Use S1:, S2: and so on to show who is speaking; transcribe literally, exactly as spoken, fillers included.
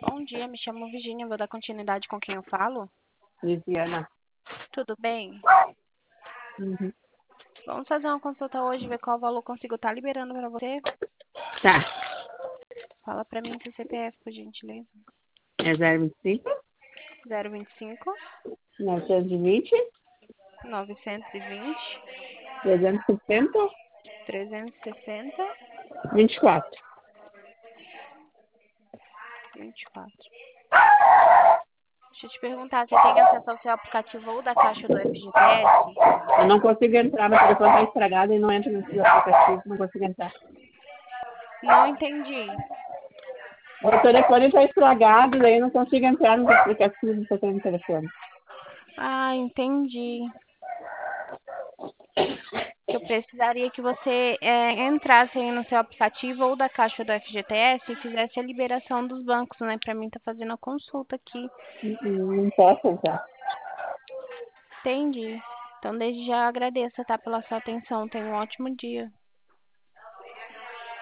S1: Bom dia, me chamo Virginia, vou dar continuidade com quem eu falo.
S2: Liviana.
S1: Tudo bem?
S2: Uhum.
S1: Vamos fazer uma consulta hoje, ver qual valor consigo estar liberando para você.
S2: Tá.
S1: Fala para mim seu C P F, por gentileza.
S2: É zero vinte e cinco,
S1: zero vinte e cinco,
S2: novecentos e vinte,
S1: novecentos e vinte,
S2: trezentos e sessenta,
S1: trezentos e sessenta,
S2: vinte e quatro.
S1: vinte e quatro. Deixa eu te perguntar, você tem acesso ao seu aplicativo ou da Caixa do F G T S?
S2: Eu não consigo entrar, meu telefone está estragado e não entra no seu aplicativo, não consigo entrar.
S1: Não entendi.
S2: O telefone está estragado, daí eu não consigo entrar no aplicativo que eu tenho no telefone.
S1: Ah, entendi. Que eu precisaria que você é, entrasse aí no seu aplicativo ou da Caixa do F G T S e fizesse a liberação dos bancos, né? Para mim tá fazendo a consulta aqui.
S2: Não, não posso entrar.
S1: Entendi. Então, desde já agradeço, tá, pela sua atenção. Tenha um ótimo dia.